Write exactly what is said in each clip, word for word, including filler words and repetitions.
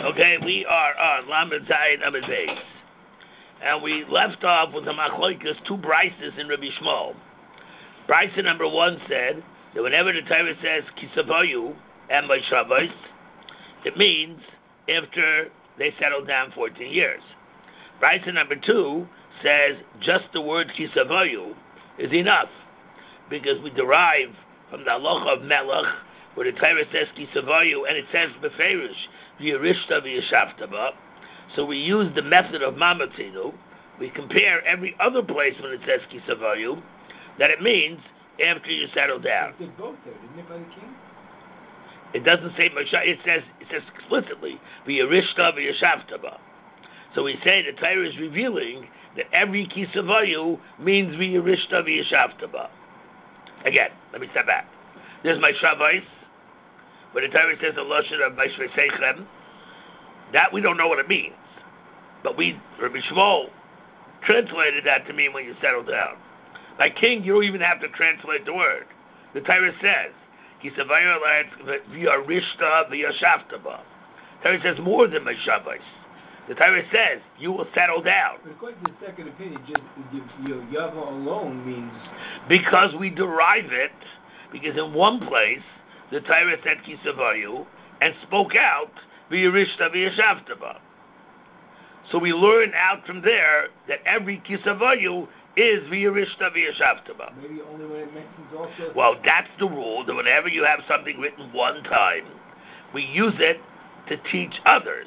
Okay, we are on Lamed Zayin Amid Beis. And we left off with the Machloikas, two brises in Rabbi Shmuel. Brisa number one said that whenever the Torah says Kisavayu and Moishavos, it means after they settled down fourteen years. Brisa number two says just the word Kisavayu is enough, because we derive from the halacha of Melech, where the Torah says Kisavayu, and it says Beferish, V'yirishta v'yashavtaba. So we use the method of Mamatinu. We compare every other place when it says Kisavayu, that it means after you settle down. It did both there, didn't it, by the king? It doesn't say Moshe, it says it says explicitly V'yirishta v'yashavtaba. So we say the Torah is revealing that every Kisavayu means V'yirishta v'yashavtaba. Again, let me step back. There's my Shavais, where the Torah says the Lashon of Mashvei Seichem. That we don't know what it means. But we, Rabbi Shmuel, translated that to mean when you settle down. Like king, you don't even have to translate the word. The Torah says, Kisavayu v'yarishta v'yashavtaba. The Torah says more than my Shavais. The Torah says, you will settle down. But according to the second opinion, just you know, Yava alone means... Because we derive it, because in one place, the Torah said Kisavayu, and spoke out, V'yirishta v'yashavtaba. So we learn out from there that every Kisavayu is V'yirishta v'yashavtaba. Maybe only when it mentions also... Well, that's the rule, that whenever you have something written one time, we use it to teach others.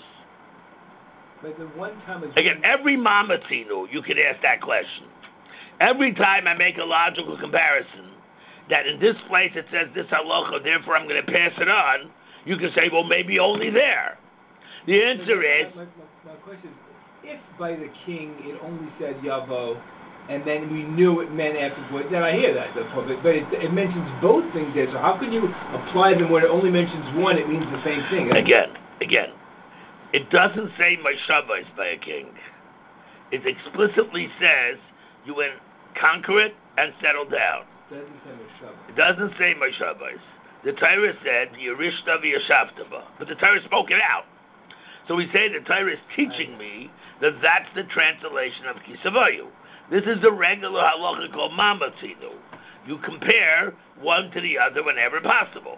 But the one time... Again, every Mamatinu, you can ask that question. Every time I make a logical comparison, that in this place it says this halacha, therefore I'm going to pass it on, you can say, well, maybe only there. The answer is... My, my, my question is, if by the king it only said Yavo, and then we knew it meant afterwards, then I hear that, but it, it mentions both things there, so how can you apply them when it only mentions one, it means the same thing? Again, again, it doesn't say Moshavos by a king. It explicitly says you will conquer it and settle down. It doesn't say Moshavos. The Torah said Yerishta v'yashavtaba, but the Torah spoke it out. So we say the Torah is teaching me that that's the translation of Kisavayu. This is the regular halacha called Mamatzinu. You compare one to the other whenever possible.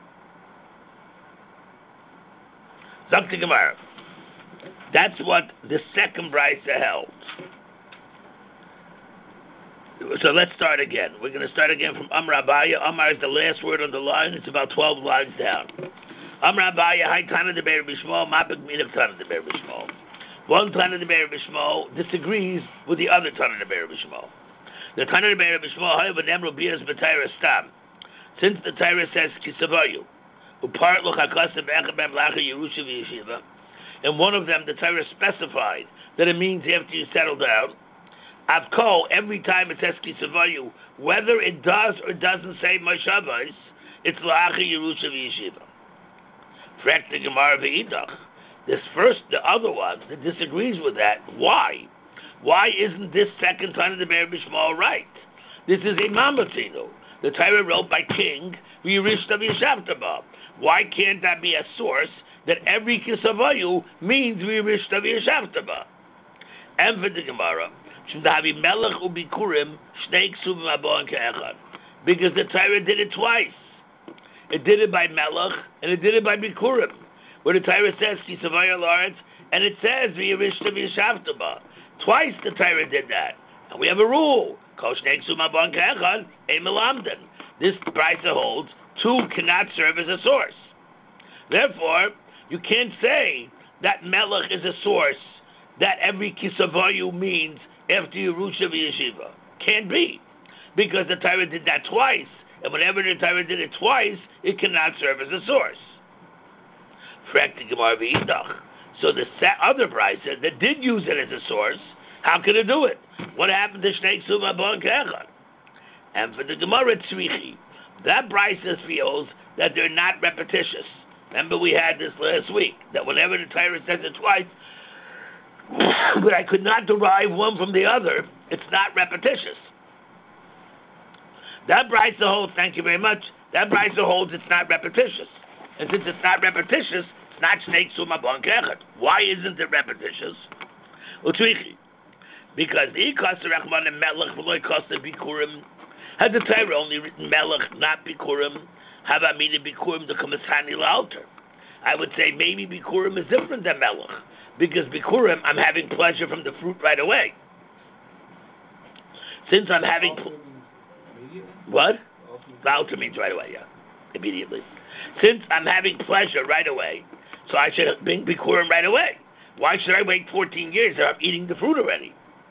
Zakti Gemara. That's what the second brisa held. So let's start again. We're going to start again from Amar Abaya. Amar is the last word on the line. It's about twelve lines down. Amar Abaya, Hai Tana de Be'er Bishmol, Mapik Minav Tana de Be'er Bishmol. One Tana de Be'er Bishmol disagrees with the other Tana de Be'er Bishmol. The Tana de Be'er Bishmol, Hai V'nem Rubias B'Tayra Stam. Since the Torah says Kisavayu, Upart L'Chakasim Echabem Lacha Yerusha V'Yeshiva, and one of them, the Torah specified that it means after you settle down. Avkol, every time it says Kisavayu, whether it does or doesn't say Moshavos, it's Lacha Yerusha V'Yeshiva. Frak the Gemara V'Idach. This first, the other one that disagrees with that, why? Why isn't this second time of the Be'er Bishmol right? This is a Mamatzinu. The Torah wrote by King V'yirishta v'yashavtaba. Why can't that be a source that every Kisavayu means V'yirishta v'yashavtaba? And for the Gemara, Shemdavi Melech u'Bikurim Shnei Ksuvim Abon Ke'echad. Because the Torah did it twice. It did it by Melech and it did it by Bikurim, where the Torah says Kisavayu Lawrence and it says V'yirishta v'yashavtaba. Twice the Torah did that, and we have a rule. Kol Shnei Ksuvim Abon Ke'echad Ein Melamden. This brisa holds two cannot serve as a source. Therefore, you can't say that Melech is a source that every Kisavayu means after Yerusha v'Yeshiva. Can't be, because the Torah did that twice, and whenever the Torah did it twice, it cannot serve as a source. Frak the Gemara v'Idach. So the other brisa that did use it as a source, how can it do it? What happened to Shnei Ksuvim Abon Ke'echad? And for the Gemara Tzrichi, that brisa feels that they're not repetitious. Remember we had this last week, that whenever the Torah says it twice, but I could not derive one from the other, it's not repetitious. That brisa holds, thank you very much, that brisa holds it's not repetitious. And since it's not repetitious, It's not snake suma blankechet. Why isn't it repetitious? Utwichi. Because the ikasa rachman and melech v'loy kasa bikurim. Had the Torah only written melech, not bikurim, have I mean bikurim the kamasani la'alter? I would say maybe bikurim is different than melech. Because bikurim, I'm having pleasure from the fruit right away. Since I'm having... Pl- what? La'alter means right away, yeah. Immediately. Since I'm having pleasure right away, so I should bring bikurim right away. Why should I wait fourteen years if I'm eating the fruit already?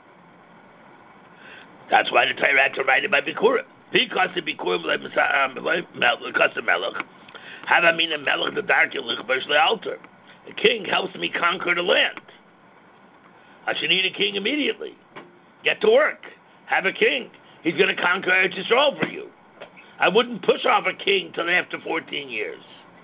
That's why the Torah had to write it by bikurim. Because the bikurim because of melech, have I mean a melech the dark altar. A king helps me conquer the land. I should need a king immediately. Get to work. Have a king. He's going to conquer Eretz Yisrael for you. I wouldn't push off a king till after fourteen years.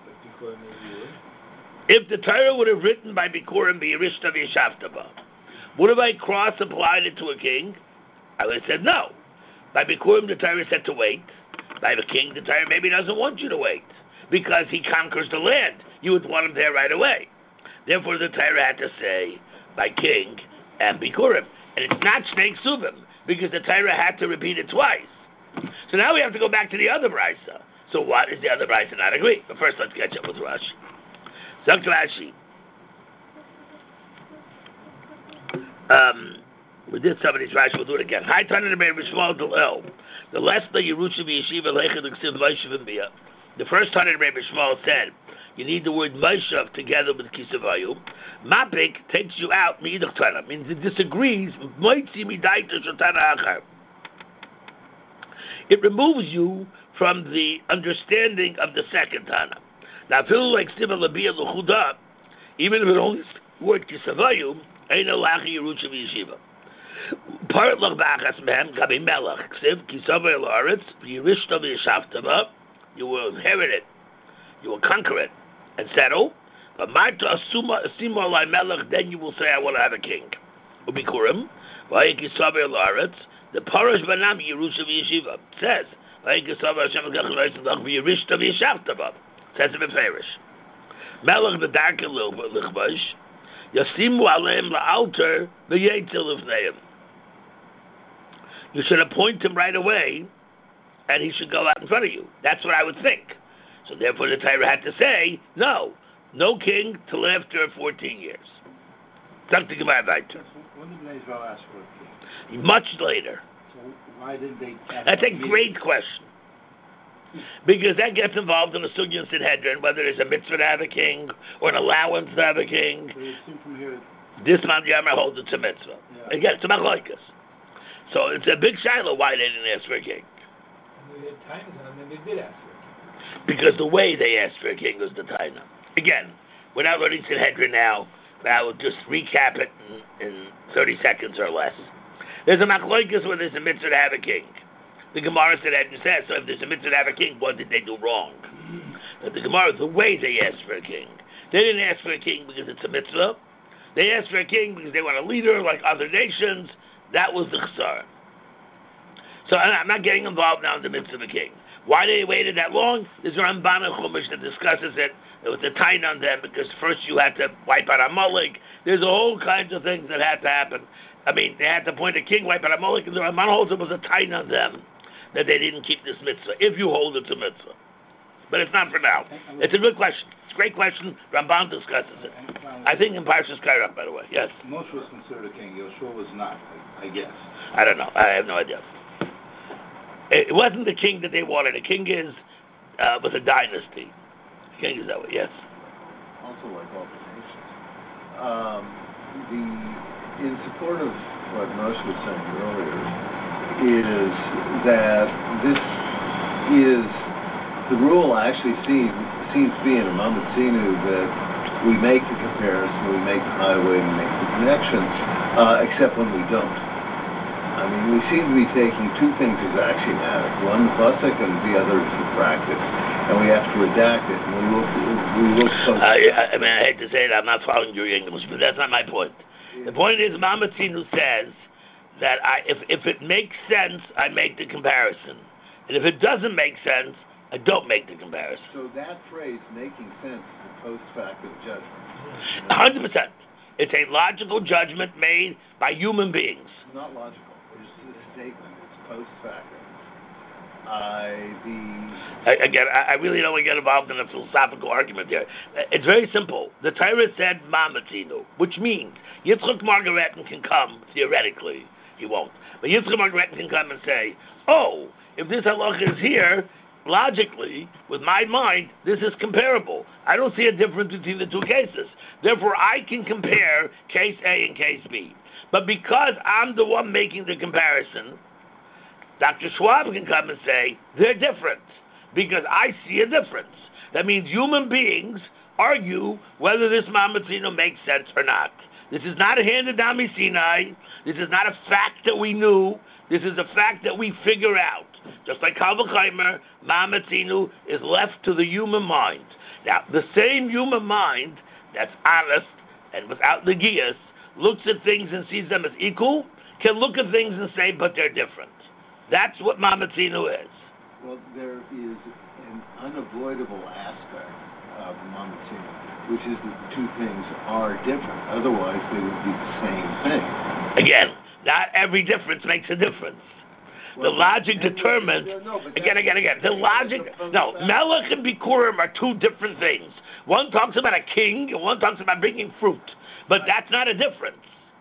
If the Torah would have written by bikurim b'yirishta v'yishavtaba, would have I cross-applied it to a king? I would have said no. By bikurim, the Torah said to wait. By the king, the Torah maybe doesn't want you to wait because he conquers the land. You would want him there right away. Therefore, the Torah had to say by king and bikurim, and it's not snake suvim because the Torah had to repeat it twice. So now we have to go back to the other brisa. So what is the other brisa not agree? But first, let's catch up with Rashi. Zok Rashi. Um. We did some of these Rashi, we'll do it again. Hi, Tana Neber B'Shmuel D'El. The last the Yerusha V'Yeshiva Leichad L'Ksiv Moshev B'Yah. The first Tana Neber B'Shmuel said, you need the word Moshev together with Kisavayu. Mapik takes you out, Meidach Tana, means it disagrees, Moitzi Midaita Shotana Achar. It removes you from the understanding of the second Tana. Now, feel like Siva Labiyah L'Chudah, even if it only the word Kisavayu, Eina Lachi Yerusha V'Yeshiva. Part loch ba'achas mehem gabi melech ksiv kisavay la'aretz v'yirishta v'yishavtava. You will inherit it, you will conquer it, and settle. But marta asuma asima lai melech, then you will say, I want to have a king. Ubikurim v'ayik kisavay la'aretz. The parash banam Yerusha v'yeshiva says v'ayik kisavay Hashem v'gachim v'yirishta v'yishavtava. Says it in Farish. Melech v'darke lichbash yasimu aleim la'alter v'yetzil l'fneim. You should appoint him right away, and he should go out in front of you. That's what I would think. So therefore the Torah had to say, no, no king till after fourteen years. Something to my advice. When did Israel ask for a king? Much later. So why did they ask That's a great question. Because that gets involved in the Sugya and Sanhedrin, whether there's a mitzvah to have a king, or an allowance to have a king. So it seemed from here, this man Yamar holds it's a mitzvah. Yeah. Again, it's a machlokes. So it's a big shiloh why they didn't ask for a king. And they had times on them, and they did ask for a king. Because the way they asked for a king was the taina. Again, without learning Sanhedrin now, I will just recap it in, in thirty seconds or less. There's a machlokes where there's a mitzvah to have a king. The Gemara Sanhedrin says, so if there's a mitzvah to have a king, what did they do wrong? But the Gemara, the way they asked for a king. They didn't ask for a king because it's a mitzvah. They asked for a king because they want a leader like other nations. That was the chesara. So I'm not getting involved now in the midst of a king. Why they waited that long? There's a Ramban Chumash that discusses it. There was a time on them because first you had to wipe out Amalek. There's a whole kinds of things that had to happen. I mean, they had to appoint a king, wipe out Amalek, and the Ramban holds it was a time on them that they didn't keep this mitzvah, if you hold it to mitzvah. But it's not for now. It's a good question. It's a great question. Ramban discusses it. I think in Parshas Kairach, by the way. Yes. Moshe was considered a king. Yoshua was not, I, I guess. I don't know. I have no idea. It wasn't the king that they wanted. A king is uh, with a dynasty. A king is that way. Yes. Also, like all the nations, um, the in support of what Moshe was saying earlier is that this is the rule. Actually, seems seems to be in a moment Sinu that we make the comparison, we make the highway, we make the connection, uh, except when we don't. I mean, we seem to be taking two things as axiomatic. One, the pasuk, and the other is the practice. And we have to redact it. And we look, we look so... Uh, I, I mean, I hate to say it, I'm not following your English, but that's not my point. Yeah. The point is, Mamatzinu says that I, if, if it makes sense, I make the comparison. And if it doesn't make sense, I don't make the comparison. So that phrase, making sense, is a post-facto judgment. one hundred percent. It's a logical judgment made by human beings. Not logical. It's a statement. It's post-facto. I, the... I, again, I, I really don't want to get involved in a philosophical argument there. It's very simple. The Torah said Mamatzinu, which means Yitzchak Margaretin can come, theoretically, he won't, but Yitzchak Margaretin can come and say, oh, if this halacha is here, logically, with my mind, this is comparable. I don't see a difference between the two cases. Therefore, I can compare case A and case B. But because I'm the one making the comparison, Doctor Schwab can come and say, they're different, because I see a difference. That means human beings argue whether this Mamatzino makes sense or not. This is not a handed down Sinai. This is not a fact that we knew. This is a fact that we figure out. Just like Kal V'chaimer, Mamatzinu is left to the human mind. Now, the same human mind that's honest and without the Gias looks at things and sees them as equal, can look at things and say, but they're different. That's what Mamatzinu is. Well, there is an unavoidable aspect of Mamatzinu, which is that the two things are different. Otherwise, they would be the same thing. Again, not every difference makes a difference. Well, the logic determines, no, no, again, again, again, the logic, no, Melech and Bikurim are two different things. One talks about a king, and one talks about bringing fruit. But that's not a difference.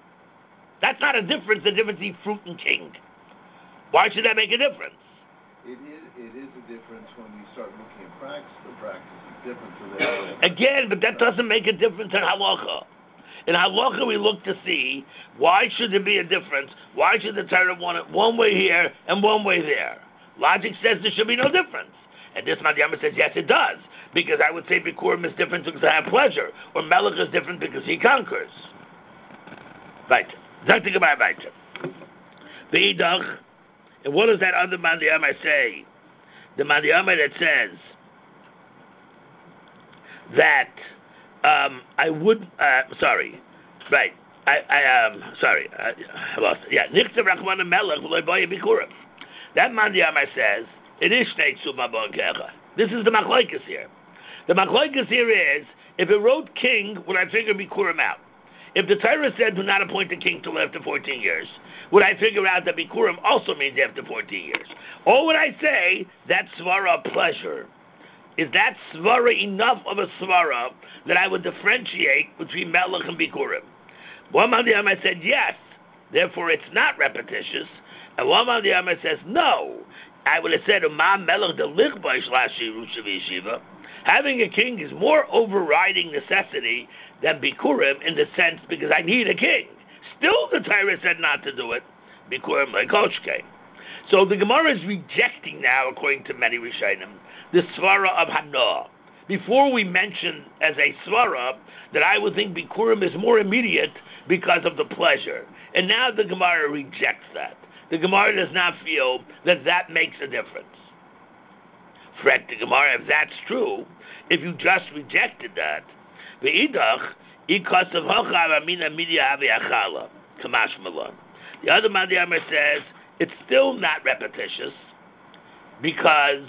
That's not a difference, the difference between fruit and king. Why should that make a difference? It is, it is a difference when you start looking at practice. The practice is different for that. Again, but that doesn't make a difference in halacha. In halacha, we look to see, why should there be a difference? Why should the Torah want it one way here and one way there? Logic says there should be no difference. And this Madhyama says, yes, it does. Because I would say Bikurim is different because I have pleasure. Or Melech is different because he conquers. Right. Something about right. The Idach. And what does that other Madhyama say? The Madhyama that says that um, I would, uh, sorry, right, I, I um, sorry, I, I lost it. Yeah, Nichtav Rachmana Melech v'lo boya bikurim. That Madhyama says, it is Shnei Ksuma Bon Kecha. This is the Machlokes here. The Machlokes here is, if it wrote king, would I figure Bikurim out? If the Torah said, do not appoint a king till after fourteen years, would I figure out that Bikurim also means after fourteen years? Or would I say, that Svara pleasure, is that Svara enough of a Svara that I would differentiate between Melech and Bikurim? One Madhyama said, yes, therefore it's not repetitious. And one Madhyama says, no. I would have said, Ma Melech de Lichbaish Lashi Rusha V'Yeshiva. Having a king is more overriding necessity than Bikurim in the sense because I need a king. Still, the Torah said not to do it. Bikurim like Oshke. So the Gemara is rejecting now, according to many Rishonim, the Svara of Hanoah. Before we mentioned as a Svara that I would think Bikurim is more immediate because of the pleasure. And now the Gemara rejects that. The Gemara does not feel that that makes a difference. Fret the Gemara, if that's true, if you just rejected that, Ve'idach, ikasav hochav amina media avi achala, kamash malon. The other Madhyama says, it's still not repetitious, because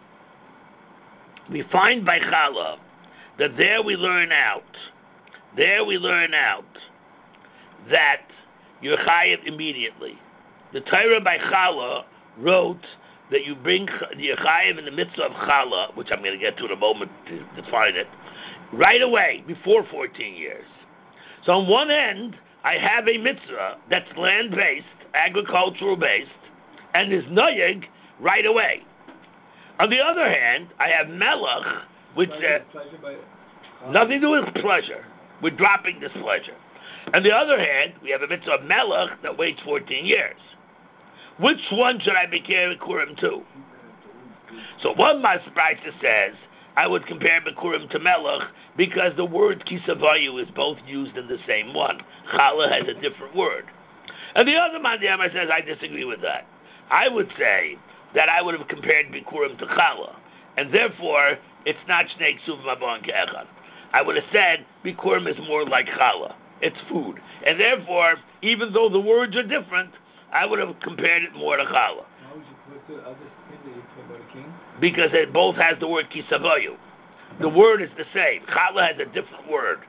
we find by Chala that there we learn out, there we learn out that you're chayiv immediately. The Torah by Chala wrote that you bring the chayiv in the mitzvah of Chala, which I'm going to get to in a moment to define it, right away, before fourteen years. So on one end, I have a mitzvah that's land-based, agricultural-based, and is noyeg right away. On the other hand, I have melech, which uh, nothing to do with pleasure. We're dropping this pleasure. On the other hand, we have a mitzvah of melech that waits fourteen years. Which one should I be carrying Bikurim to? So one Masbraita says, I would compare Bikurim to melech because the word kisavayu is both used in the same one. Chala has a different word. And the other Madhyama says, I disagree with that. I would say that I would have compared Bikurim to Chala, and therefore, it's not Shnei Ksuv Mabon Ke'echad. I would have said Bikurim is more like Chala. It's food. And therefore, even though the words are different, I would have compared it more to Chala. How would you put the other thing that you put about a king? because it both has the word kisavoyu. The word is the same. Challah has a different word.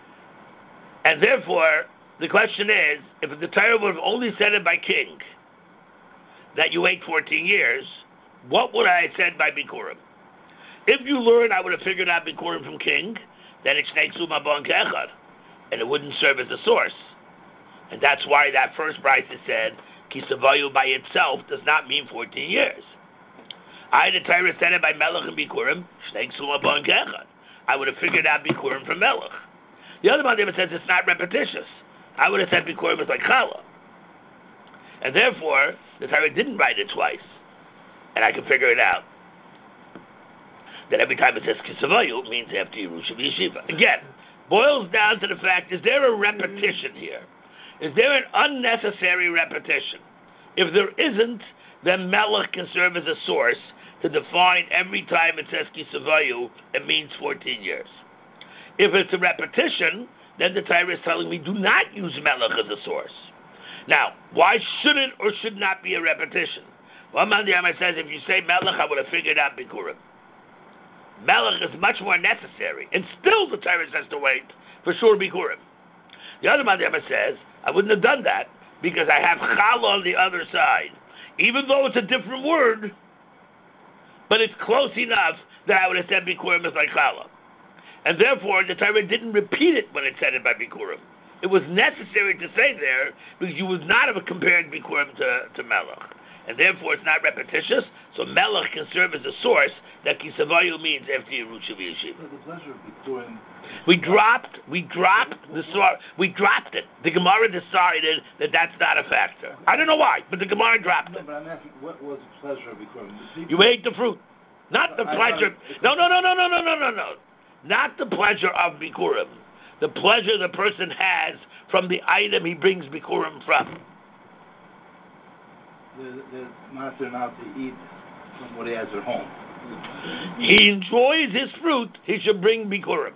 And therefore, the question is, if the Torah would have only said it by king, that you wait fourteen years, what would I have said by Bikurim? If you learn, I would have figured out Bikurim from king, then it's Neiksum Abon Kechad, and it wouldn't serve as a source. And that's why that first Brisa said, Kisavayu by itself does not mean fourteen years. I, the Torah, said it by Melech and Bikurim, Neiksum Abon Kechad. I would have figured out Bikurim from Melech. The other one says it's not repetitious. I would have said Bikurim is like Challah. And therefore, the Torah didn't write it twice. And I can figure it out. That every time it says Kisavayu, it means after Yerusha Yeshiva. Again, boils down to the fact, is there a repetition here? Is there an unnecessary repetition? If there isn't, then Melech can serve as a source to define every time it says Kisavayu, it means fourteen years. If it's a repetition, then the Torah is telling me do not use Melech as a source. Now, why should it or should not be a repetition? One man says, if you say Melech, I would have figured out Bikurim. Melech is much more necessary, and still the Torah says to wait for sure Bikurim. The other man says, I wouldn't have done that because I have Challah on the other side. Even though it's a different word, but it's close enough that I would have said Bikurim is like Challah. And therefore, the Torah didn't repeat it when it said it by Bikurim. It was necessary to say there because you would not have compared Bikurim to, to Melech. And therefore, it's not repetitious, so Melech can serve as a source that Kisavayu means after Yerusha Yeshiva. The pleasure of Bikurim. We dropped, we dropped the Sor, we dropped it. The Gemara decided that that's not a factor. I don't know why, but the Gemara dropped No, it. but I'm asking, what was the pleasure of Bikurim? The people- You ate the fruit. Not the I- I- pleasure. No, no, no, no, no, no, no, no, no. Not the pleasure of Bikurim. The pleasure the person has from the item he brings Bikurim from. They're, they're not they're not to eat from what he has at home. He enjoys his fruit, he should bring Bikurim.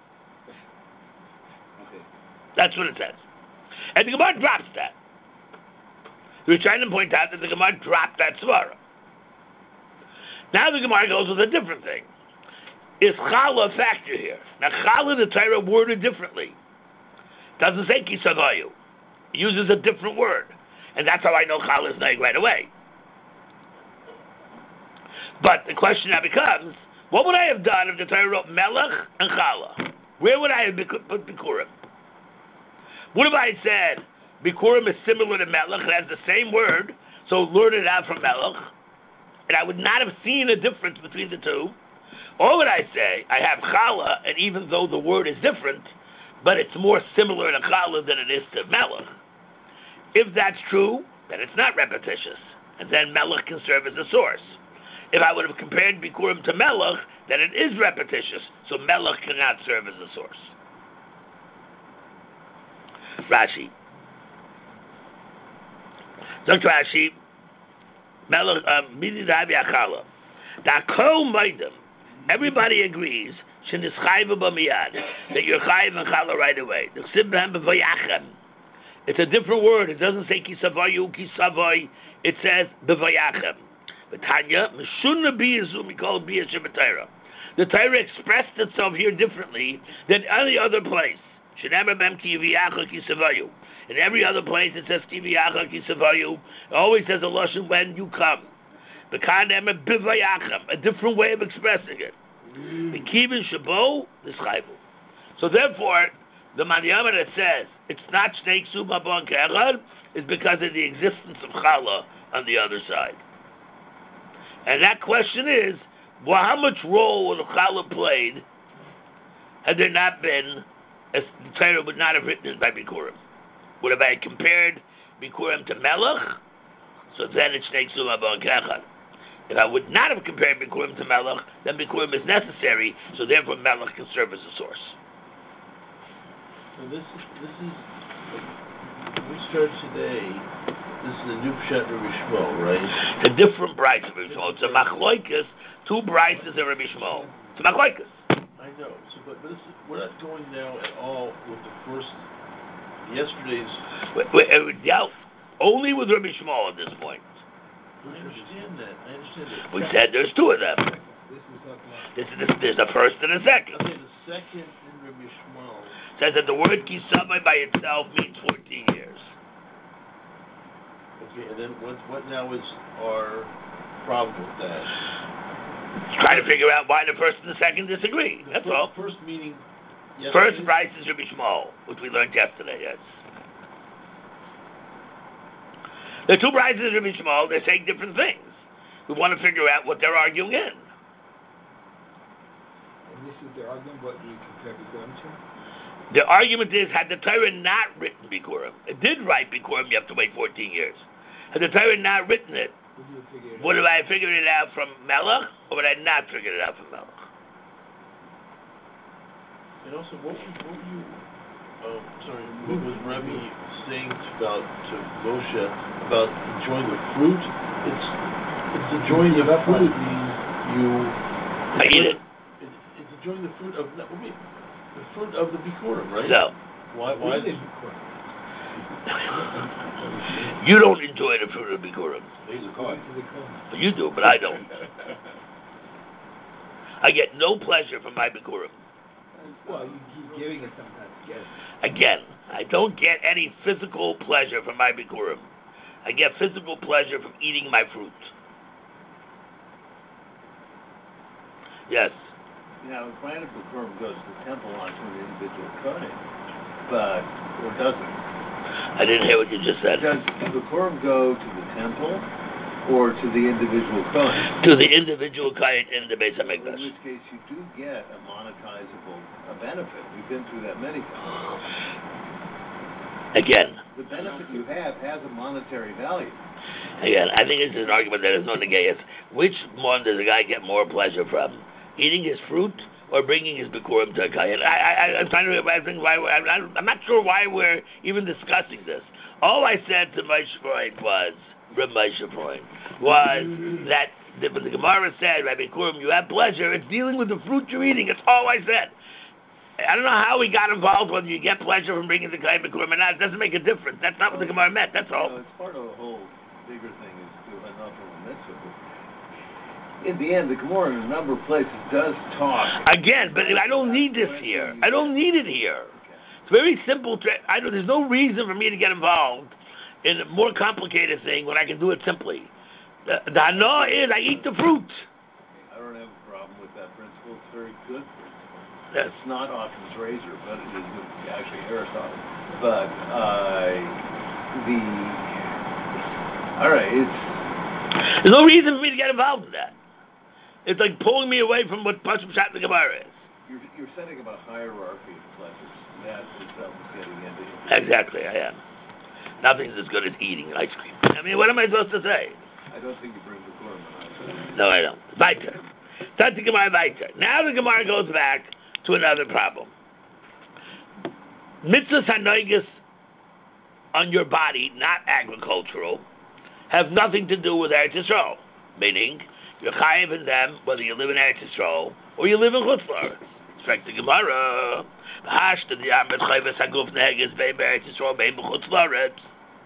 Okay. That's what it says. And the Gemara drops that. We're trying to point out that the Gemara dropped that svara. Now the Gemara goes with a different thing. Is Challah a factor here? Now Challah, the Torah worded differently. Doesn't say Kisavayu. It uses a different word. And that's how I know Challah is naig right away. But the question now becomes, what would I have done if the Torah wrote Melech and Challah? Where would I have put Bikurim? What if I said Bikurim is similar to Melech, it has the same word, so learn it out from Melech, and I would not have seen a difference between the two? Or would I say, I have Challah, and even though the word is different, but it's more similar to Challah than it is to Melech? If that's true, then it's not repetitious, and then Melech can serve as a source. If I would have compared Bikurim to Melech, then it is repetitious, so Melech cannot serve as a source. Rashi. Doctor Rashi, Melech, Midi Davi Achala. Dakol Maidim. Everybody agrees, Shenis Chayva B'miyad, that you're Chayv and Chala right away. The Sibram B'vayachem. It's a different word. It doesn't say Kisavayu, Kisavoy. It says B'vayachem. But Tanya, Meshuna Biyazu Mikol Biyashim Torah. The Torah expressed itself here differently than any other place. Shenema Bem Kiviyacha Kisavayu. In every other place it says Kiviyacha Kisavayu. It always says a lashon when you come. The Kanema B'vayachem, a different way of expressing it. The Kivin Shabo, the Schaibu. So therefore, the Maniyama that says it's not Shnei Ksub Habon Ke'echad is because of the existence of Challah on the other side. And that question is, well, how much role would Challah played had there not been, as the Torah would not have written it by Bikurim? Would have I compared Bikurim to Melech? So then it's Shnei Ksub Habon Ke'echad. If I would not have compared Bikurim to Melech, then Bikurim is necessary, so therefore Melech can serve as a source. So this is, this is, we start today, this is the new Pshat Rabbi Shmuel, right? It's a different Bryce of Rabbi Shmuel. It's a Machloikas, two Bryces of Rabbi Shmuel. It's a Machloikas. I know, so, but, but this is, we're not going now at all with the first, yesterday's... We, we, we dealt only with Rabbi Shmuel at this point. I understand that. I understand that. We said there's two of them. This is talking about. This is the, there's the first and the second. Okay, the second in Rabbi Shmuel. Says that the word kisama by itself means fourteen years. Okay, and then what? What now is our problem with that? Trying to figure out why the first and the second disagree. The That's first, all. First meaning. Yes, First price is Rabbi Shmuel, which we learned yesterday. Yes. The two prices of Rabbi Shmuel, they're saying different things. We want to figure out what they're arguing in. And this is their argument. What do we compare Bikurim to? The argument is, had the Torah not written Bikurim, it did write Bikurim, you have to wait fourteen years. Had the Torah not written it, Would you have figured it would out? have I figured it out from Melech, or would I not figured it out from Melech? And also, what, what were you? Um, sorry, what was Rebbe saying about to Moshe about enjoying the fruit? It's it's enjoying the fruit means you. I eat it. It's, it's enjoying the fruit of no, wait, the fruit of the bikurim, right? So, Why? Why? Really Is, Bikurim. you don't enjoy the fruit of Bikurim. He's a coin. This is a Kohen. You do, but I don't. I get no pleasure from my Bikurim. Well, you keep giving it sometimes. Get it. Again, I don't get any physical pleasure from my Bikurim. I get physical pleasure from eating my fruit. Yes. Now, granted, Bikurim goes to the temple onto an individual Kohen, but, or doesn't. I didn't hear what you just said. Does Bikurim go to the temple or to the individual Kohen? To the individual kain in the Beis In HaMikdash. which case you do get a monetizable a benefit. We've been through that many times. Again, The benefit you have has a monetary value. again, I think this is an argument that is no negayas. Which one does a guy get more pleasure from? Eating his fruit or bringing his Bikurim to a kain? I, I, I'm trying to I think why I'm, I'm not sure why we're even discussing this. All I said to Moshe Freud was, Reb Moshe Freud, was that the, when the Gemara said, Rabbi Bikurim, you have pleasure, it's dealing with the fruit you're eating. That's all I said. I don't know how we got involved whether you get pleasure from bringing the kain Bikurim or not. It doesn't make a difference. That's not what the Gemara meant. That's You all. know, it's part of a whole bigger thing is to enough of a mitzvah. In the end, the Gemara in a number of places does talk. Again, but I don't need this here. I don't need it here. It's very simple. To, I don't, there's no reason for me to get involved in a more complicated thing when I can do it simply. The, the hana is I eat the fruit. I don't have a problem with that principle. It's a very good principle. Yes. It's not Occam's razor, but it is with actually Aristotle. But uh, the all right, it's There's no reason for me to get involved in that. It's like pulling me away from what Pashut Pshat the Gemara is. you're, you're setting up a hierarchy of pleasures. That itself is getting into it. Exactly, I am. Nothing's as good as eating ice cream. I mean, what am I supposed to say? I don't think you bring the Quorum on. No, I don't. Weiter. That's the Gemara weiter. Now the Gemara goes back to another problem. Mitzvahs hanoigas on your body, not agricultural, have nothing to do with Eretz Yisrael. Meaning, you're chayiv in them whether you live in Eretz Yisrael or you live in Chutz La'aretz. Strike the Gemara. Hashta the Amrit Chayvus Haguf Neheges Bein Eretz Yisrael Bein B'Chutz La'aretz.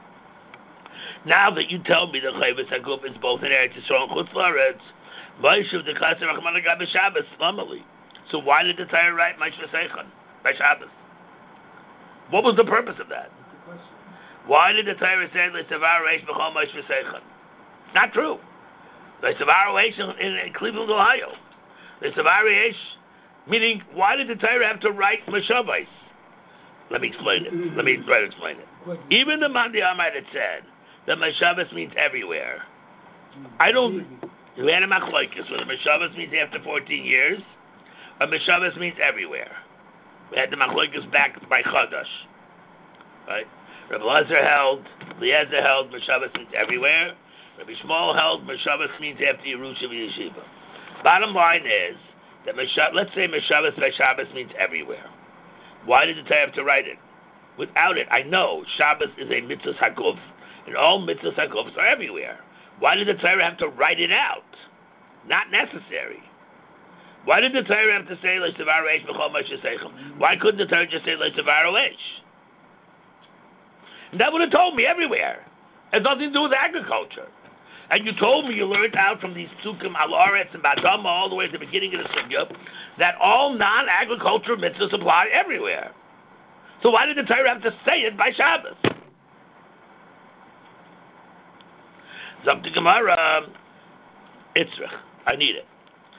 Now that you tell me the Chayvus Haguf is both in Eretz Yisrael and Chutz La'aretz, Ma'ishuv the Kasser Rachman HaGam B'Shabbos Lamali. So why did the Torah write Ma'ishuv Seichan by Shabbos? What was the purpose of that? That's the question. Why did the Torah say L'Sevar Reish B'Chol Ma'ishuv Seichan? Not true. L'Sevar Reish in, in Cleveland, Ohio. L'Sevar Reish, meaning, why did the Torah have to write Mashavais? Let me explain it. Let me try to explain it. Even the Mandi Amar that said that Mashavas means everywhere. I don't. We had a machlokes whether Mashavas means after fourteen years, or Mashavas means everywhere. We had the machlokes back by Chadash, right? Rabbi Lazar held, Eliezer held, Mashavas means everywhere. Rabbi Shmuel held, Mashavas means after Yerusha Yeshiva. Bottom line is that Mashav, let's say Mashavas by Shabbos means everywhere. Why did the Torah have to write it? Without it, I know Shabbos is a mitzvah hakuf, and all mitzvah hakufs are everywhere. Why did the Torah have to write it out? Not necessary. Why did the Torah have to say L'Sevar Reish B'Chol Ma'aseh Seichem? Why couldn't the Torah just say L'Sevar Reish? And that would have told me everywhere. It has nothing to do with agriculture. And you told me you learned out from these psukim al aretz and badama all the way to the beginning of the sugya that all non-agricultural mitzvahs apply everywhere. So why did the Torah have to say it by Shabbos? Zok the Gemara, Itzrach, I need it.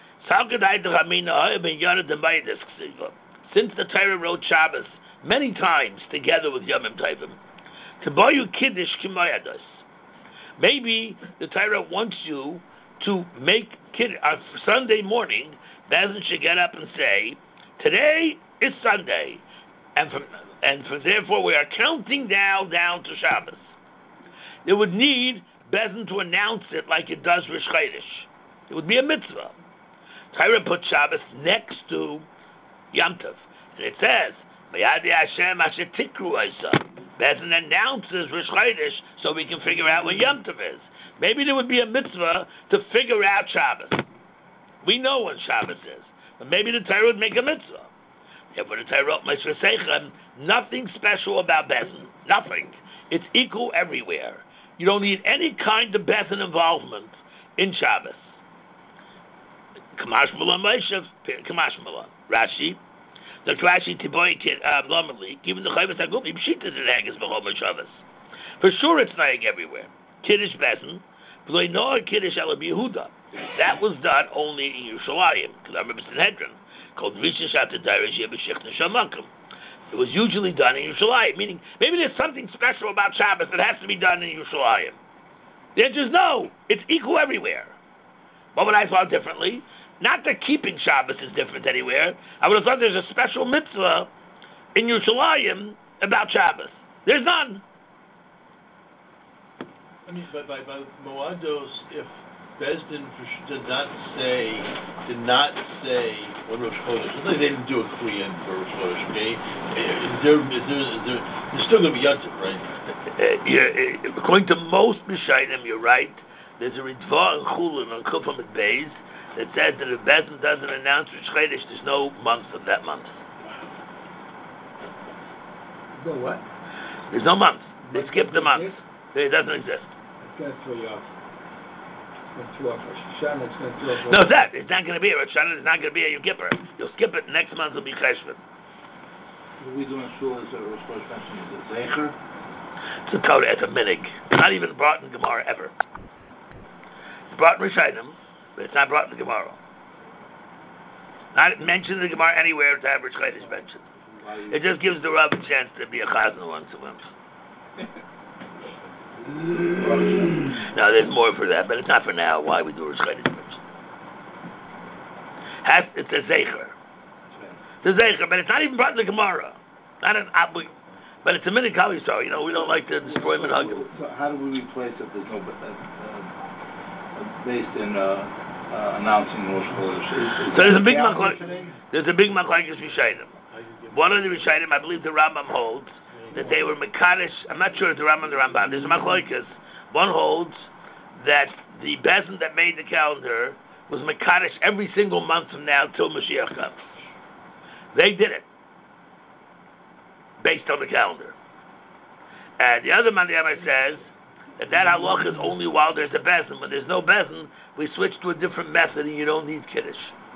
Since the Torah wrote Shabbos many times together with Yom Tovim, Taboyu Kiddush Kimoyados. Maybe the Torah wants you to make Kiddush on Sunday morning. Bezin should get up and say, "Today is Sunday," and from and for therefore we are counting down down to Shabbos. It would need Bezin to announce it like it does Rosh Chodesh. It would be a mitzvah. Torah put Shabbos next to Yom Tov, and it says, "V'yadi Hashem asher tikru oisa." Bezin announces Rosh Chodesh so we can figure out when Yom Tov is. Maybe there would be a mitzvah to figure out Shabbos. We know when Shabbos is, but maybe the Torah would make a mitzvah. Therefore, the Torah wrote Moshe Seichem, nothing special about Bezin, nothing. It's equal everywhere. You don't need any kind of Bezin involvement in Shabbos. Kamash Malon Moshe, Kamash Malon, Rashi. The Rashi Tiboy normally, even the Chayvus Hagum, he pshita the Haggis B'chol Shabbos. For sure, it's lying everywhere. Kiddush Bezin, V'loi Noah Kiddush Elam Yehuda. That was done only in Yerushalayim, because I remember Sanhedrin called Rishon Shat Darish Yebeshich Neshamakim. It was usually done in Yerushalayim, meaning maybe there's something special about Shabbos that has to be done in Yerushalayim. The answer is no. It's equal everywhere. What would I thought differently? Not that keeping Shabbos is different anywhere. I would have thought there's a special mitzvah in Yerushalayim about Shabbos. There's none. I mean, by, by, by Moados, if Bezdin did not say, did not say when Rosh Chodesh, they didn't do a Korean for Rosh Chodesh, okay? Is there, is there, is there, there's still going to be Yontif, right? Uh, yeah, according to most Mishayim, you're right. There's a Ritva and Chulun on Kufam and Beis that says that if Bezdin doesn't announce Rosh Chodesh, there's no month of that month. No what? There's no month. They skipped the month. It doesn't exist. It's going to throw you off. It's going to throw off Rosh Hashanah. It's going to throw off. No, it's that. It's not going to be a Rosh Hashanah. It's not going to be a Yom Kippur. You'll skip it. Next month will be Cheshvan. What we do in shul is a Rosh Chodesh mention is a Zecher. It's a Torah. It's a minig. It's not even brought in Gemara ever. It's brought in Rishayim, but it's not brought in the Gemara. Not mentioned in the Gemara anywhere to have Rosh Chodesh mentioned. It just gives the Rav a chance to be a chazan once a month. No, there's more for that, but it's not for now. Why we do Rosh Chodesh mention? Has it's a zecher. It's a zecher, but it's not even brought in the Gemara. Not an abu, but it's a minute kali story. You know, we don't like to destroy minhagim. So how do we replace it? There's no uh, uh, based in uh, uh, announcing Rosh Chodesh. So there's a big machlokes. There's a big machlokes Rishayim. One of the Rishayim, I believe the Rambam holds that they were mekadesh. I'm not sure if the Rambam and the Rambam. There's a machlokes. One holds that the Bezin that made the calendar was mekadesh every single month from now till Mashiach comes. They did it based on the calendar. And the other Mandiyama says that that halach is only while there's a Bezin. When there's no Bezin, we switch to a different method and you don't need Kiddush.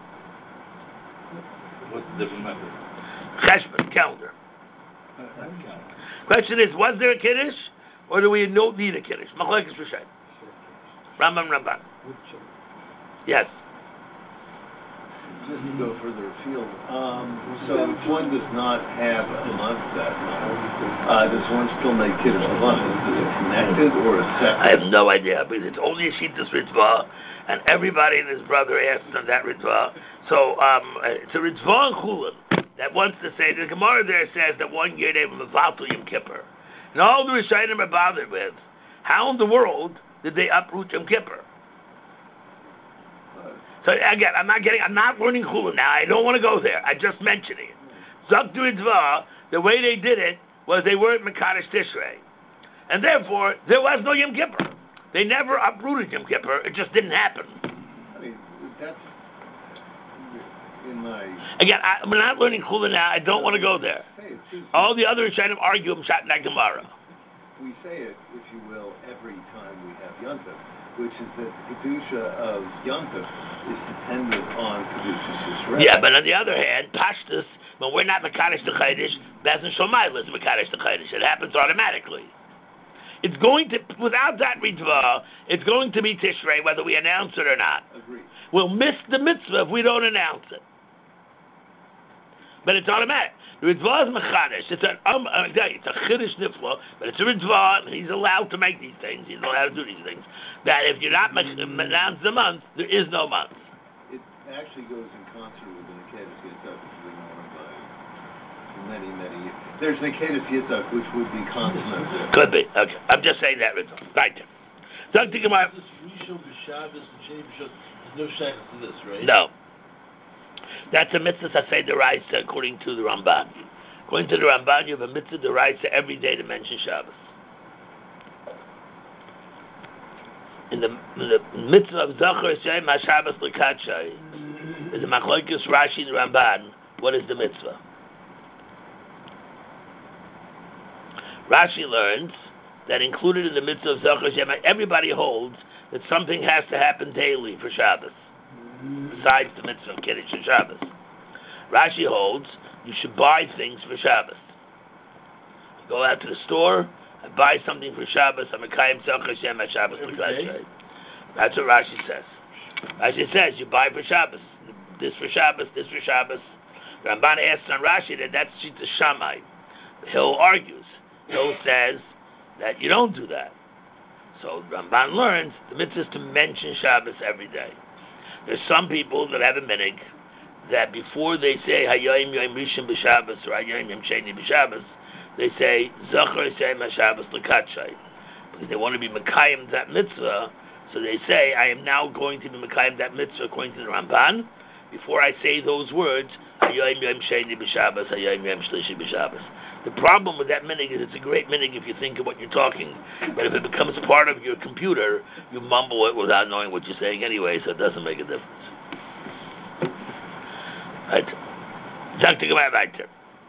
What's the different method? Cheshbon, calendar. Uh, Question is, was there a Kiddush, or do we not need a Kiddush? Machlokes Rishayim. Rambam Ramban. Yes. Just to go further afield, um, so if one does not have a month that month, uh, does one still make Kiddush Levana? Is it connected or a separate? I have no idea, because it's only a Shittas Ritzvah, and everybody and his brother asked on that Ritzvah. So um, it's a Ritzvah and Chulun that wants to say, the Gemara there says that one year they were Mevatel Yom Kippur. And all the Rishayim are bothered with, how in the world did they uproot Yom Kippur? So again, I'm not getting, I'm not learning Chulun now. I don't want to go there. I'm just mentioning it. Zaktu Ritzvah, the way they did it was they weren't Mekadesh Tishrei. And therefore, there was no Yom Kippur. They never uprooted Yom Kippur. It just didn't happen. I mean, that's in my... Again, I, I'm not learning Chulun now. I don't want to go there. All the other Rishonim argue I'm shot in that Gemara. We say it, if you will, every time we have Yontif. which is that the Kedusha of Yom Tov is dependent on Kedusha Yisrael. Yeah, but on the other hand, Pashtus, when we're not Mekadosh the Chodesh, doesn't show Milas Mekadosh the Chodesh. It happens automatically. It's going to, without that mitzvah, it's going to be Tishrei, whether we announce it or not. Agreed. We'll miss the mitzvah if we don't announce it. But it's automatic. The mitzvah is Mekadosh. It's an, um, I tell you, it's a Chiddush Nifla, but it's a mitzvah, and he's allowed to make these things. He's allowed to do these things. That if you're not announced the month, there is no month. It actually goes in concert with the Nikedas Yitzhak, which we've been known by for many, many years. There's Nikedas Yitzhak, which would be consonant there. Could be. Okay. I'm just saying that. Right. So I'm thinking about... This Rishon B'Shabbos and Sheni B'Shabbos, there's no shaykhs to this, right? No. That's a mitzvah Sasei D'Oraisa according to the Ramban. According to the Ramban, you have a mitzvah D'Oraisa every day to mention Shabbos. In the, in the mitzvah of Zachor Shem HaShabbos L'Katshai, is the Machlokes Rashi and Ramban. What is the mitzvah? Rashi learns that included in the mitzvah of Zachor Shem, everybody holds that something has to happen daily for Shabbos, besides the mitzvah of Kiddush and Shabbos. Rashi holds you should buy things for Shabbos. You go out to the store and buy something for Shabbos. Amakayim Tzach Hashem HaShabbos L'Katshai. That's what Rashi says. Rashi says you buy for Shabbos. This for Shabbos, this for Shabbos. Ramban asks on Rashi that that's Shita Shammai. Hill argues. Hill says that you don't do that. So Ramban learns the mitzvah is to mention Shabbos every day. There's some people that have a minhag that before they say Hayoim Yom Rishon B'Shabbos or Hayoim Yom Sheni B'Shabbos, they say Zachor Shem HaShabbos L'Katshai, because they want to be Mekayim that mitzvah. So they say, I am now going to be Mekayim that mitzvah according to the Ramban. Before I say those words, Hayoim Yom Sheni B'Shabbos, Hayoim Yom Shlishi B'Shabbos. The problem with that minhag is it's a great minhag if you think of what you're talking, but if it becomes part of your computer, you mumble it without knowing what you're saying anyway, so it doesn't make a difference. Right? Sag the Gemara weiter.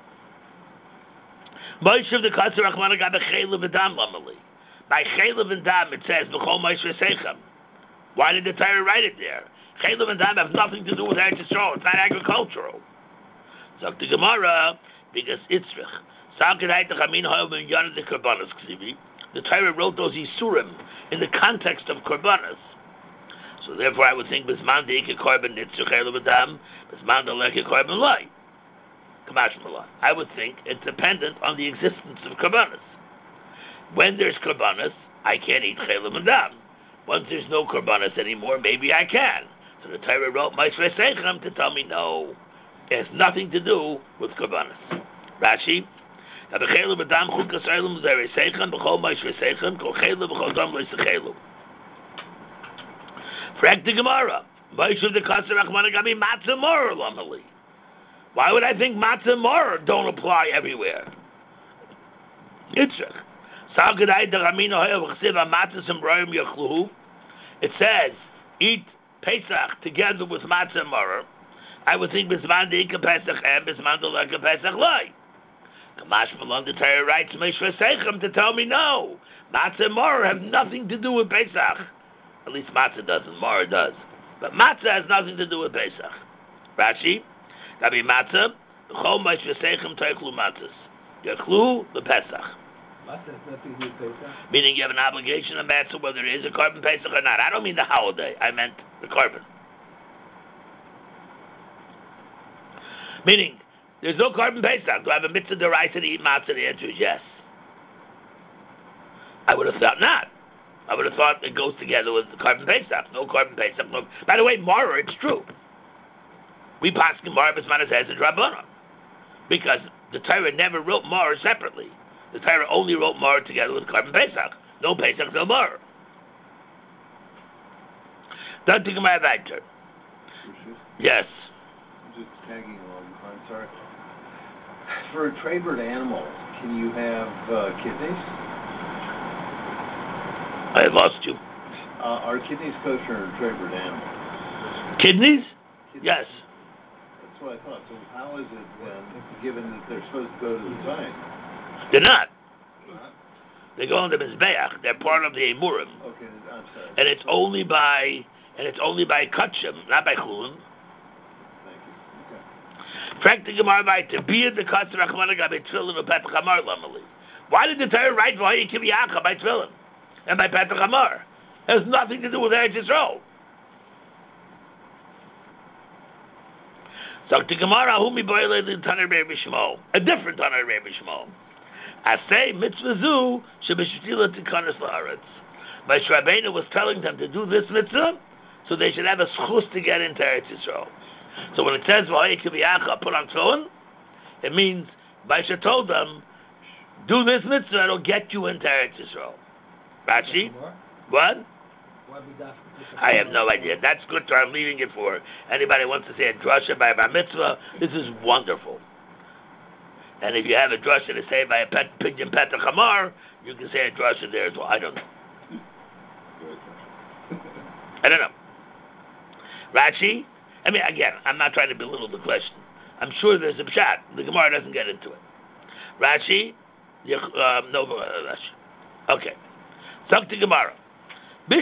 Moshe of the Katzer Rachmana got a chaylev and dam lamali. By chaylev and dam it says b'chol Moshe Seichem. Why did the Torah write it there? Chaylev and dam have nothing to do with Eretz Yisrael. It's not agricultural. Sag the Gemara because Itzrich. The Torah wrote those Yisurim in the context of Korbanos. So therefore I would think Bisman Deike Korban Nitzrich Chaylev and dam, Bisman Deleke Korban Lai. I would think it's dependent on the existence of Korbanos. When there's Korbanos, I can't eat Chaylev and dam. Once there's no Korbanos anymore, maybe I can. So the Torah wrote Moshe Seichem to tell me no. It has nothing to do with Korbanos. Rashi, Chaylev and dam chukas olam zerei Seichem b'chol Moshe Seichem kol Chaylev b'chol dam lo yisachelu. Frag the Gemara. Moshe of the Katzer Rachmana Gabi Matzah Mor Lamali. Why would I think matzah mor don't apply everywhere? It says, eat Pesach together with matzah mor. I would think Bisman Deika Pesach and Bisman Deleka Pesach Lai. Kamash Malon the Torah writes Moshe Seichem to tell me no. Matzah mor have nothing to do with Pesach. At least matzah doesn't, mor does. But matzah has nothing to do with Pesach. Rashi, Gabi matzah, b'chol Moshe Seichem toichlu matzahs. Yechlu the Pesach. Matzah has nothing to do with Pesach? Meaning you have an obligation of matzah whether it is a korban Pesach or not. I don't mean the holiday. I meant the korban. Meaning, there's no korban Pesach. Do I have a mitzvah d'oraisa to eat matzah? The answer is yes. I would have thought not. I would have thought it goes together with the korban Pesach. No korban Pesach. No. By the way, Mara, it's true. We pass Mara b'zman hazeh as Rabbanan, because the Torah never wrote Mara separately. The Torah only wrote Mara together with korban Pesach. No Pesach, no Mara. Don't think about that. Yes. Just tagging along. I'm sorry. For a trade-bird animal, can you have uh, kidneys? I lost you. Uh, are kidneys kosher in a trade-bird animal? Kidneys? Kidneys? Yes. That's what I thought. So how is it then, given that they're supposed to go to the Zion? They're not. Not? They go on the Mizbeach. They're part of the Emurim. Okay, I'm sorry. and it's only by and it's only by kachim, not by chulin. Thank you. Okay. Frank the Gemara by to be in the kachim rachmana gabe tefillin or petach hamar lamali. Why did the Torah write v'hoye kiviyacha by tefillin and by petach hamar? It has nothing to do with Eretz Yisrael. So the Gemara who mi boile the Taner Rebbe Shmuel, a different Taner Rebbe Shmuel. I say mitzvah zu shebeshtila tikanas laaretz. My Rabbeinu was telling them to do this mitzvah, so they should have a schus to get into Eretz Yisrael. So when it says v'hoye kiviyacha put on tefillin, it means Baisha told them, do this mitzvah, it'll get you into Eretz Yisrael. Rashi? What? I have no idea. That's good, so I'm leaving it for anybody who wants to say a drasha by a bar mitzvah. This is wonderful. And if you have a drasha to say by a pet, pigeon petach hamar, you can say a drasha there as well. I don't know. I don't know. Rashi? I mean, again, I'm not trying to belittle the question. I'm sure there's a pshat. The Gemara doesn't get into it. Rashi? Um, no, uh, Rashi. Okay. Talk to Gemara. Okay,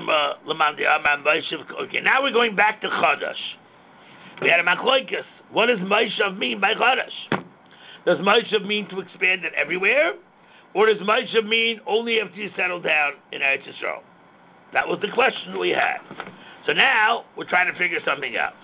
now we're going back to Chadash. We had a machlokes. What does Moshav mean by Chadash? Does Moshav mean to expand it everywhere? Or does Moshav mean only after you settle down in Eretz Yisrael? That was the question we had. So now, we're trying to figure something out.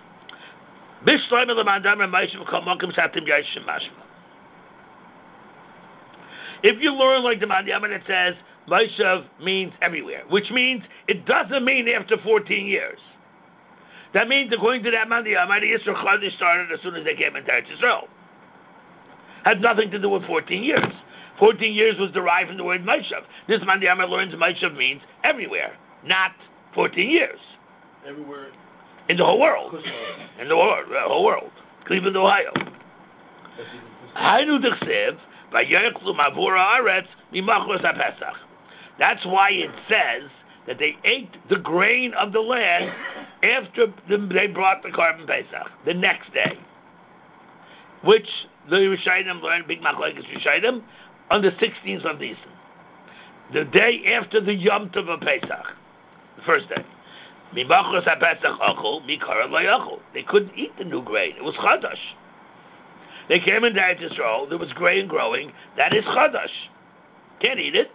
If you learn like the Mandiyama that says, Moshav means everywhere, which means it doesn't mean after fourteen years. That means, according to that Mandiyama, the Yisrael Chodesh started as soon as they came into Eretz Yisrael. Had nothing to do with fourteen years. fourteen years was derived from the word Moshav. This Mandiyama learns Moshav means everywhere, not fourteen years. Everywhere. In the whole world. In the whole, uh, whole world. Cleveland, Ohio. Hainu d'chsev, vayerchlu mavur haaretz mimachlos haPesach. That's why it says that they ate the grain of the land after the, they brought the Korban Pesach, the next day. Which the Rishayim learned, Big Machlokes Rishayim, on the sixteenth of Nisan. The day after the Yom Tov of Pesach. The first day. Mimachlos haPesach achol, mikara layachol. They couldn't eat the new grain. It was Chadash. They came into Eretz Yisrael, there was grain growing. That is Chadash. Can't eat it.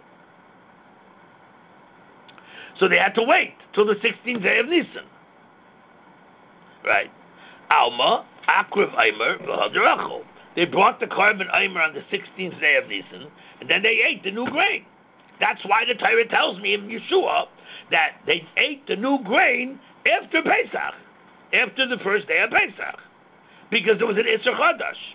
So they had to wait till the sixteenth day of Nisan. Right. Alma, Akriv Eimer, V'hadarachol. They brought the Korban Eimer on the sixteenth day of Nisan, and then they ate the new grain. That's why the Torah tells me in Yeshua that they ate the new grain after Pesach, after the first day of Pesach, because there was an Isser Chadash.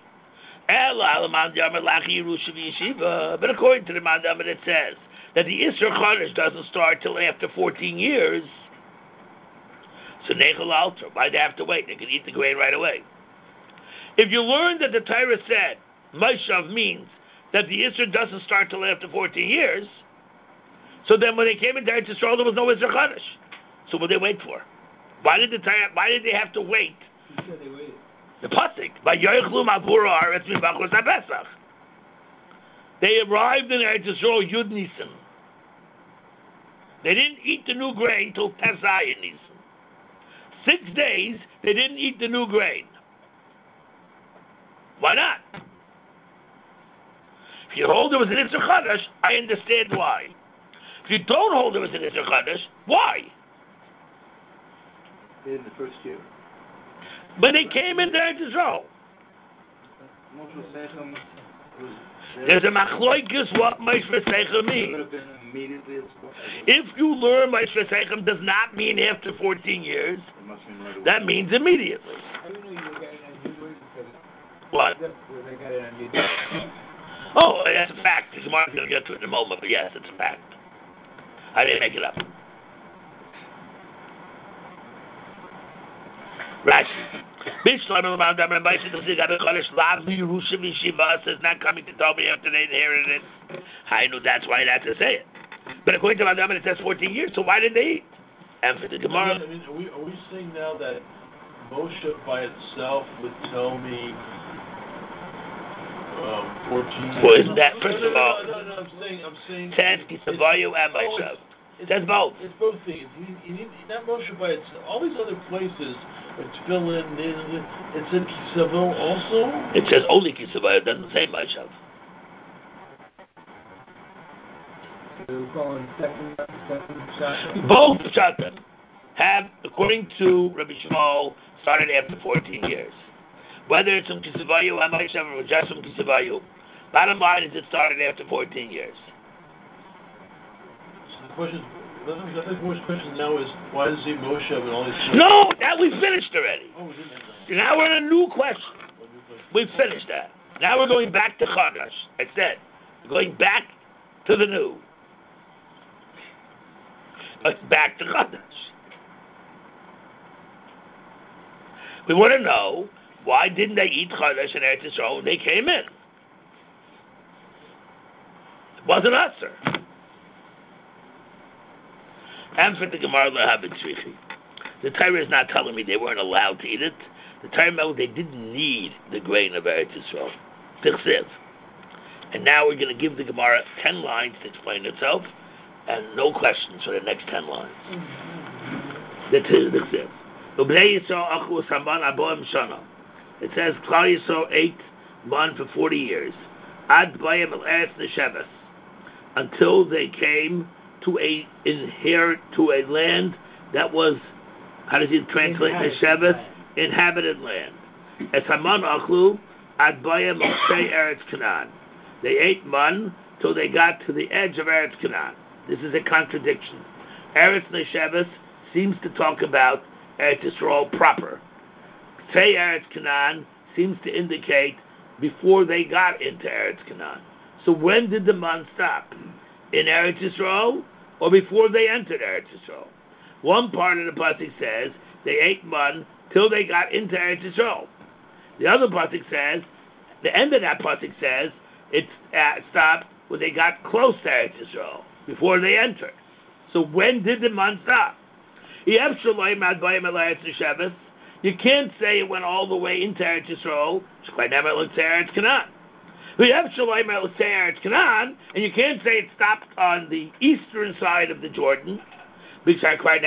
But according to the Mandama, it says that the Isser Chadash doesn't start till after fourteen years. So Nechel Alter, why they have to wait? They can eat the grain right away. If you learn that the Torah said Moshav means that the Isser doesn't start till after fourteen years, so then when they came into Eretz Yisrael, there was no Isser Chadash. So what did they wait for? Why did the Torah, why did they have to wait? Who said they waited? The pasuk by Yoichlu Mavur Haaretz Mimachlos haPesach. They arrived in Eretz Yisrael Yud Nisan. They didn't eat the new grain till Pesach in Nisan. Six days they didn't eat the new grain. Why not? If you hold it was an Isser Chadash, I understand why. If you don't hold it was an Isser Chadash, why? In the first year. But they came into Eretz Yisrael. Moshe Sechem was There's a machlokes what Moshe Sechem would means. have been immediately at school. If you learn Moshe Sechem does not mean after fourteen years, It must mean right away. that means immediately. I didn't know you were getting on your words because What? they got it on your Oh, that's a fact. The Gemara's going to get to it in a moment, but yes, it's a fact. I didn't make it up. Rashi. Bishlam Lamandam and Baisha does got a Kodesh Lavli Rusha Mishiva says not coming to tell me after they inherited it. I knew that's why I had to say it. But according to Mandam, it says fourteen years, so why did they eat? And for the Gemara. I mean, are we, are we saying now that Moshe by itself would tell me um, fourteen years? Well, isn't that, first no, of no, all, no, no, no, I'm saying, I'm saying. ten Kisavayu and Moshe. It says both. It's both things. You need, you need, not Moshe by itself. All these other places, it's fill in, it said Kisavo also? It says only Kisavo, it doesn't say Moshe. Both Pshatim have, according to Rabbi Shmuel, started after fourteen years. Whether it's from Kisavayu or Moshe or just from Kisavayu, bottom line is it started after fourteen years. So the question, I think the most question now is, why does he Moshe and all these things? No, that we finished already. Oh, we didn't have that. Now we're in a new question. We finished that. Now we're going back to Chadash. I said, going back to the new. Back to Chadash. We want to know, why didn't they eat Chadash in Eretz Yisrael when they came in? It wasn't us, sir. And for the Gemara Lahabit Tzrichi. The Torah is not telling me they weren't allowed to eat it. The Torah knows they didn't need the grain of Eretz Yisrael. Tichsev. And now we're going to give the Gemara ten lines to explain itself, and no questions for the next ten lines. That's it. Tichsev. It says Klal Yisrael ate man for forty years. Ad bayim el eretz nesheves, until they came to a inherit to a land that was, how does it translate nesheves? Inhabited land. Es haman achlu ad bayim el shei eretz Canaan. They ate man till they got to the edge of Eretz Canaan. This is a contradiction. Eretz nesheves seems to talk about Eretz Yisrael proper. Say Eretz Canaan seems to indicate before they got into Eretz Canaan. So when did the man stop? In Eretz Yisrael or before they entered Eretz Yisrael? One part of the pasuk says they ate man till they got into Eretz Yisrael. The other pasuk says, the end of that pasuk says it uh, stopped when they got close to Eretz Yisrael, before they entered. So when did the man stop? You can't say it went all the way into Eretz Yisrael. Eretz Canaan. We have Eretz Canaan, and you can't say it stopped on the eastern side of the Jordan. Because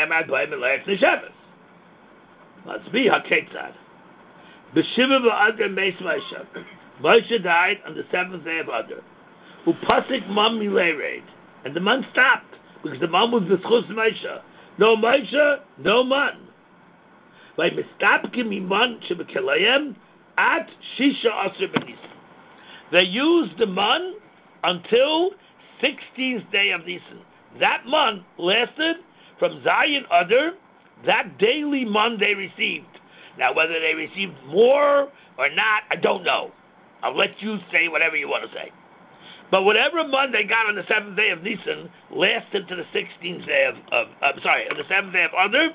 must be Haketzad. B'shiva b'adar meis Moshe. Moshe died on the seventh day of Adar. Upasik mam mileired, and the month stopped because the month was b'schus Moshe. No Moshe, no man. By mistapkim iman shebekelayim at shisha aser b'nisan. They used the man until sixteenth day of Nisan. That month lasted from Zayin Adar, that daily man they received. Now whether they received more or not, I don't know. I'll let you say whatever you want to say. But whatever month they got on the seventh day of Nisan lasted to the sixteenth day of, of I'm sorry, on the seventh day of Adar,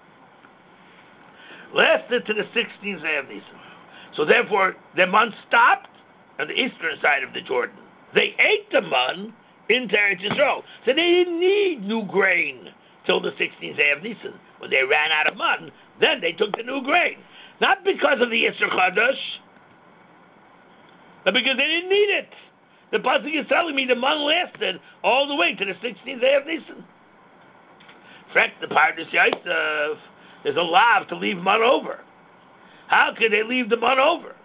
lasted to the sixteenth day of Nisan. So therefore, the month stopped on the eastern side of the Jordan. They ate the man into Eretz Yisrael. So they didn't need new grain till the sixteenth day of Nisan. When they ran out of man, then they took the new grain. Not because of the Yisr Chadash, but because they didn't need it. The pasuk is telling me the man lasted all the way to the sixteenth day of Nisan. Frek the Pardes Yosef, there's a law to leave man over. How could they leave the man over?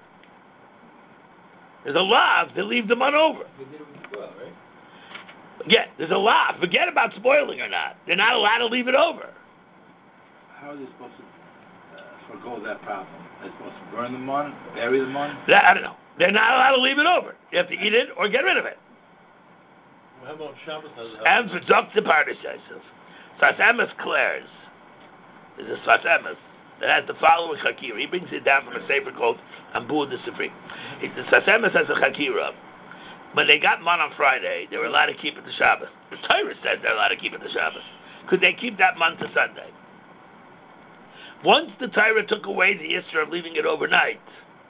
There's a law to leave the man over. They did it with the spoil, right? Yeah, there's a law. Forget about spoiling or not. They're not allowed to leave it over. How are they supposed to uh, forgo that problem? They're supposed to burn the mun, bury the mun? That, I don't know. They're not allowed to leave it over. You have to eat it or get rid of it. Well, how about Shabbos? And for Doctor Pardes Yosef, Sfas Emes Claire's, there's a Sfas Emes that has the following Chakira. He brings it down from a sefer called Ambur the Sifri. The Sfas Emes has a Chakira. When they got man on Friday, they were allowed to keep it to Shabbos. The Torah said they're allowed to keep it to Shabbos. Could they keep that man to Sunday? Once the Torah took away the issue of leaving it overnight,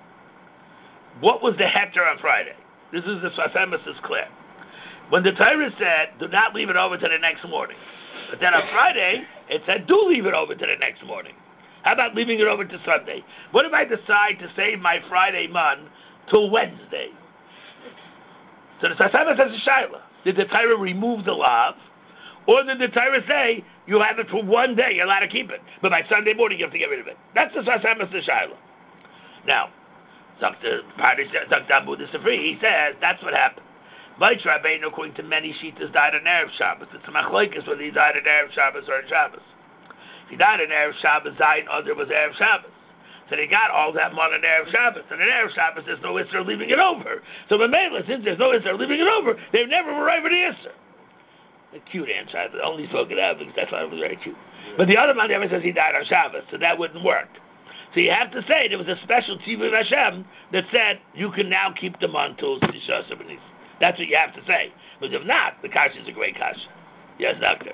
what was the heter on Friday? This is the Sfas Emes is clear. When the Torah said, do not leave it over to the next morning. But then on Friday, it said, do leave it over to the next morning. How about leaving it over to Sunday? What if I decide to save my Friday man till Wednesday? So the Sfas Emes has a shaila. Did the Torah remove the lav, Or did the Torah say you have it for one day, you're allowed to keep it, but by Sunday morning you have to get rid of it? That's the Sas HaMaser Shaila. Now, Doctor Abu Safri, he says that's what happened. Moshe Rabbeinu, according to many Shitas, died on Erev Shabbos. It's a machlokes whether he died on Erev Shabbos or on Shabbos. If he died on Erev Shabbos, Zayin Adar was Erev Shabbos. So they got all that money on Erev Shabbos. And on Erev Shabbos, there's no Isser leaving it over. So the Mela, since there's no Isser leaving it over, they've never arrived at the Isser. A cute answer. I only spoke it out because that's why it was very cute. Yeah. But the other man never says he died on Shabbos, so that wouldn't work. So you have to say there was a special tzivui of Hashem that said you can now keep them on tools to Shas Benis. That's what you have to say. But if not, the kasha is a great kasha. Yes, doctor.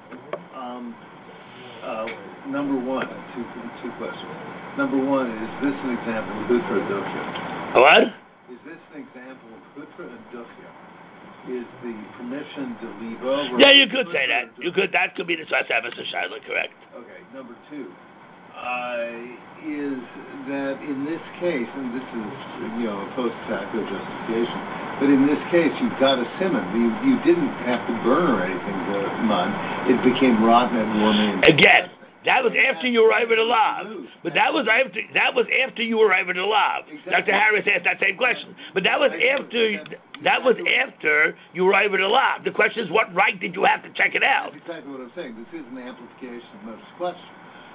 Um, uh, number one, two, two questions. Number one, is this an example of good for a dufya? What? Is this an example of good for a dufya? Is the permission to leave over? Yeah, you could say that. You could. That could be the Sas HaMaser Shaila, correct? Okay. Number two uh, is that in this case, and this is you know a post facto justification, but in this case you've got a simon. You you didn't have to burn or anything. The mun, it became rotten and warm. Again. That was after you arrived at a lav. But that was after that was after you arrived at a lav. Exactly. Doctor Harris asked that same question. But that was after that was after you arrived at a lav. The question is, what right did you have to check it out? That's exactly what I'm saying. This is an amplification of Moshe's question.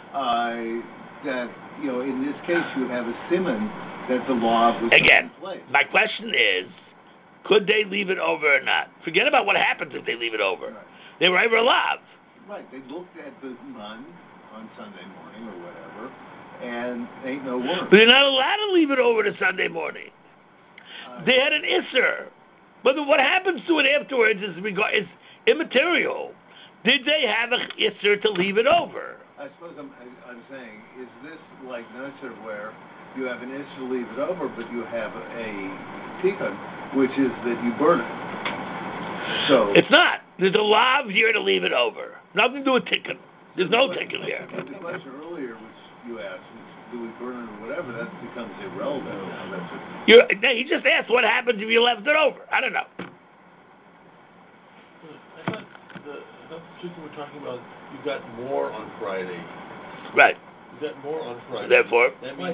Uh, that you know, in this case, you have a simon that the lav was again. In place. My question is, could they leave it over or not? Forget about what happens if they leave it over. Right. They were over a lav. Right. They looked at the mun on Sunday morning or whatever, and ain't no worm. But you're not allowed to leave it over to Sunday morning. Uh, they had an Isser. But what happens to it afterwards is, regard, is immaterial. Did they have an Isser to leave it over? I suppose I'm, I'm saying, is this like Nasser where you have an Isser to leave it over, but you have a tikkun, which is that you burn it? So it's not. There's a lav here to leave it over. Nothing to do with tikkun. There's no tikkun here. The question earlier, which you asked, was do we burn it or whatever, that becomes irrelevant now. That's it. You're, no, he just asked what happens if you left it over. I don't know. I thought the, I thought the chicken we're talking about, you got more on Friday. Right. You got more on Friday. Therefore? That means...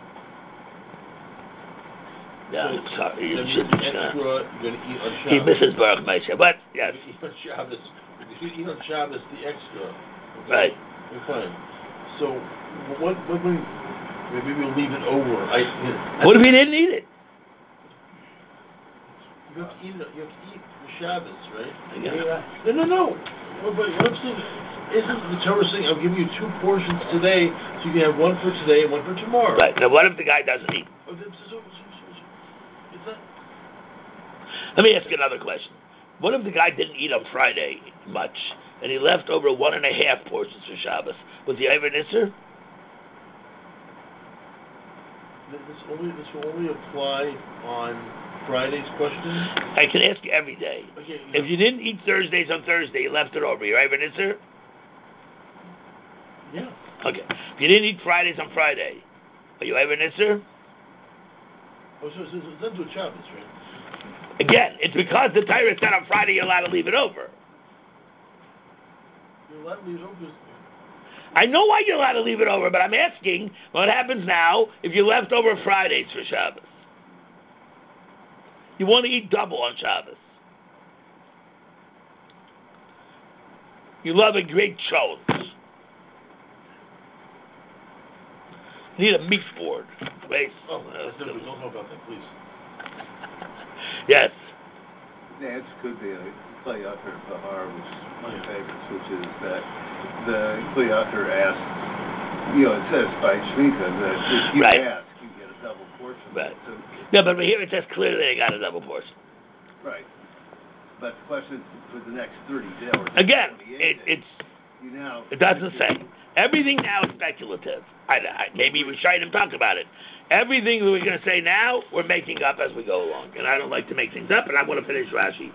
Yeah, so, I'm sorry. That means the extra you're going to eat on Shabbos. He misses Baruch Moshe. But, yes. You eat on Shabbos. If you eat on Shabbos, the extra... Right. You're fine. So, what, what, what, maybe we'll leave it over. I, you know, what if he didn't eat it? You have to eat it. You have to eat the Shabbos, right? Yeah. No, no, no. But what I'm saying isn't the Torah saying, I'll give you two portions today, so you can have one for today and one for tomorrow. Right. Now, what if the guy doesn't eat? Oh, so, so, so, so, it's not... Let me ask you another question. What if the guy didn't eat on Friday much, and he left over one and a half portions for Shabbos? Was he ever an Isser? This only this will only apply on Friday's question? I can ask you every day. Okay, if you didn't eat Thursdays on Thursday, you left it over, you ever an Isser? Yeah. Okay. If you didn't eat Fridays on Friday, are you ever an Isser? Oh, so, so, so it's not to Shabbos, right? Again, it's because the Torah said on Friday you're allowed to leave it over. You're allowed to leave it over. I know why you're allowed to leave it over, but I'm asking what happens now if you left over Fridays for Shabbos. You want to eat double on Shabbos. You love a great choles. You need a meat board. Wait. Oh, uh, don't know about that, please. Yes. The answer could be a Klei Yakar Bahar, which is one of my favorites, which is that the Klei Yakar asks, you know, it says by Shemitah that if you right. ask, you get a double portion. Right. So, no, but here it says clearly they got a double portion. Right. But the question is for the next thirty days. Again, it, days, it's, you now, it doesn't say. Everything now is speculative. I, I, maybe we try to talk about it. Everything we're going to say now, we're making up as we go along. And I don't like to make things up, and I want to finish Rashi.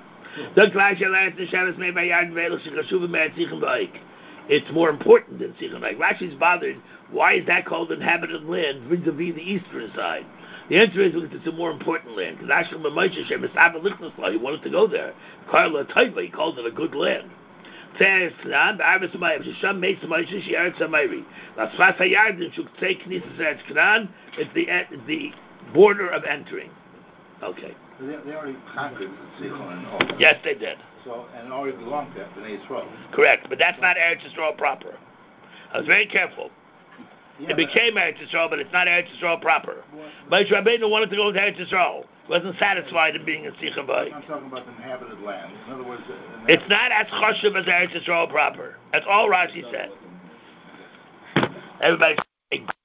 It's more important than Sichon Baik. Rashi's bothered, why is that called inhabited land vis-a-vis the eastern side? The answer is because it's a more important land. Because Ashkel Moshe Shem he wanted to go there. Karla Taiva, he called it a good land. Teres Canaan, Ba'arvis Umayim, Shisham Meis Moshe, She Eretz HaMayri. Lasfas HaYarden, Shuktei Knisas Eretz Canaan, it's the, it's the border of entering. Okay. They, they already conquered Sichon and Og. Yes, they did. So, and it already belonged to Bnei Yisrael. Correct, but that's not Eretz Yisrael proper. I was very careful. Yeah, It became Eretz Yisrael, but it's not Eretz Yisrael proper. Moshe Rabbeinu wanted to go to Eretz Yisrael. He wasn't satisfied in being a Sichon Vayik. I'm talking about the inhabited land. In other words, uh, It's not as choshev as Eretz Yisrael proper. That's all Rashi said. Everybody.